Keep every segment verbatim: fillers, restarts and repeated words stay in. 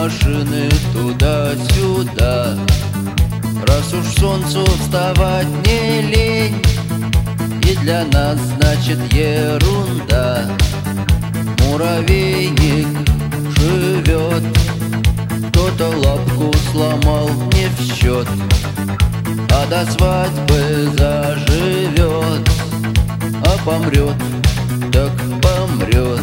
машины туда-сюда. Раз уж солнцу вставать не лень, и для нас значит ерунда. Муравейник живет, кто-то лапку сломал не в счет, а до свадьбы заживет, а помрет, так помрет.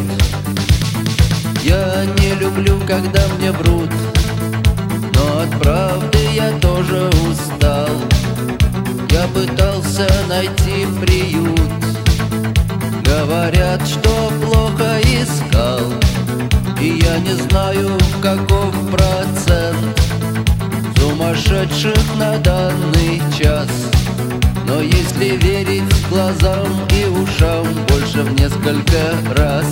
Я не люблю, когда мне врут, но от правды я тоже устал. Я пытался найти приют, говорят, что плохо искал, и я не знаю, каков процент сумасшедших на данный час. Но если верить глазам и ушам, больше в несколько раз.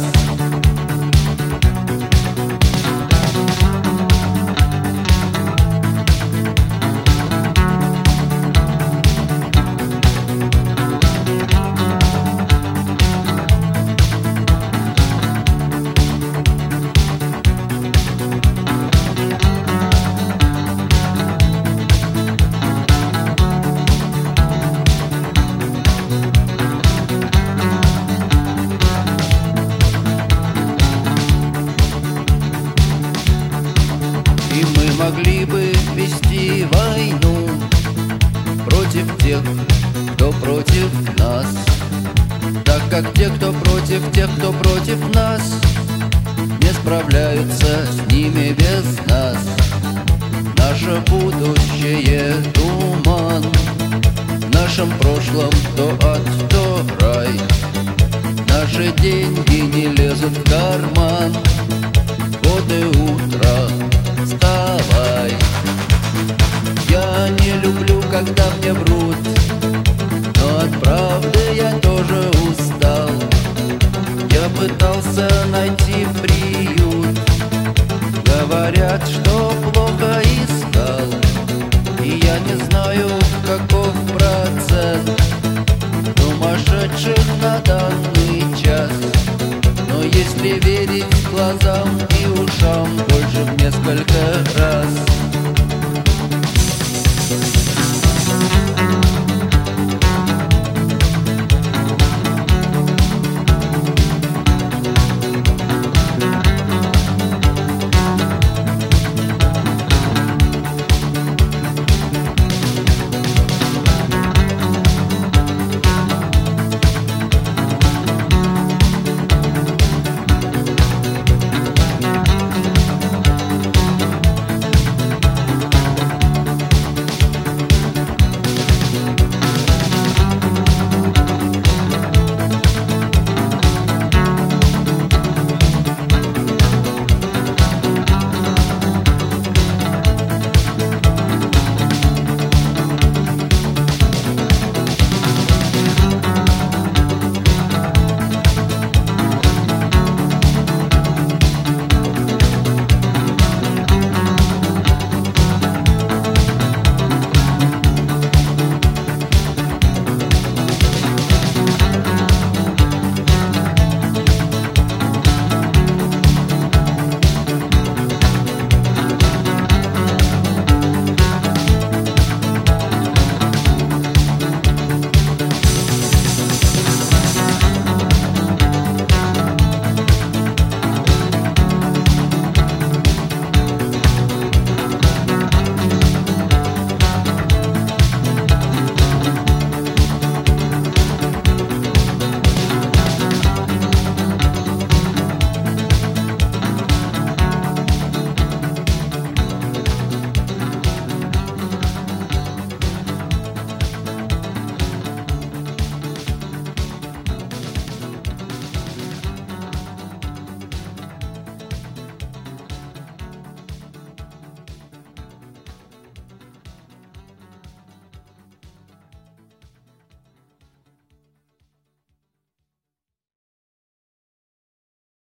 И мы могли бы вести войну против тех, кто против нас, так как те, кто против тех, кто против нас, не справляются с ними без нас. Наше будущее — туман, в нашем прошлом то ад, то рай. Наши деньги не лезут в карман, вот и утро, вставай. Я не люблю, когда мне врут, но от правды я тоже устал. Я пытался найти приют, говорят, что плохо искал, и я не знаю, каков процент сумасшедших на данный час. Но если верить глазам и ушам, больше в несколько раз.